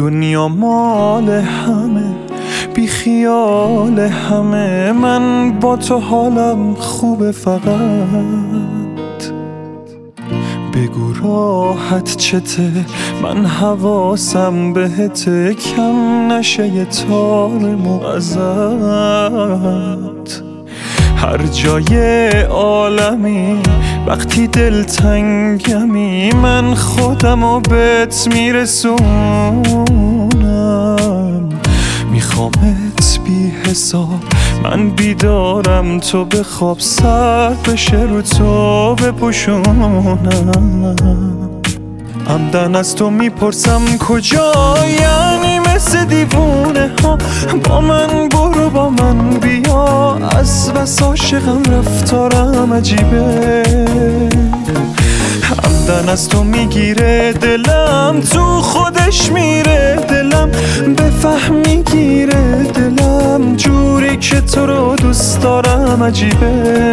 دنیا مال همه، بی خیال همه، من با تو حالم خوبه، فقط بگو راحت چته، من حواسم بهته، کم نشه یه تارمو ازت. هر جای عالمی وقتی دلتنگمی، من خودمو بهت میرسونم، میخوامت بی حساب، من بیدارم تو بخواب، سر بشه رو تو بپوشونم. عمدن از تو میپرسم کجا، یعنی مثل دیوونه ها با من برو با من بیا، از بس عاشقم رفتارم عجیبه. عمدن از تو میگیره دلم، تو خودش میره دلم، بفهم میگیره دلم، جوری که تو رو دوست دارم عجیبه.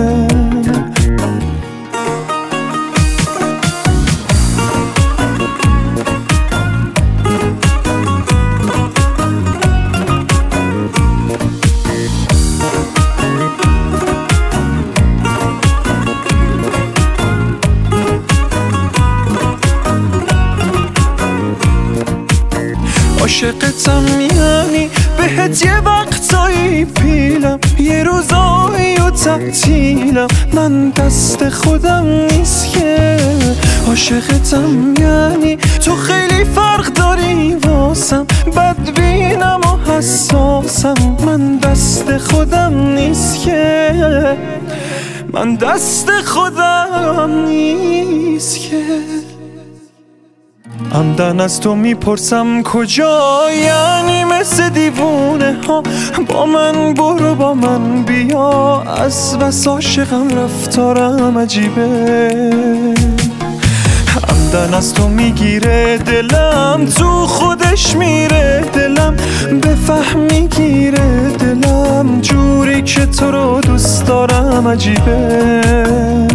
عاشقتم یعنی بهت یه وقتایی پیلم، یه روزایی و تعطیلم، من دست خودم نیست که. عاشقتم یعنی تو خیلی فرق داری واسم، بدبینم و حساسم، من دست خودم نیست که، من دست خودم نیست که. عمدن از تو میپرسم کجا، یعنی مثل دیوونه ها با من برو با من بیا، از بس عاشقم رفتارم عجیبه. عمدن از تو میگیره دلم، تو خودش میره دلم، بفهم میگیره دلم، جوری که تو رو دوست دارم عجیبه.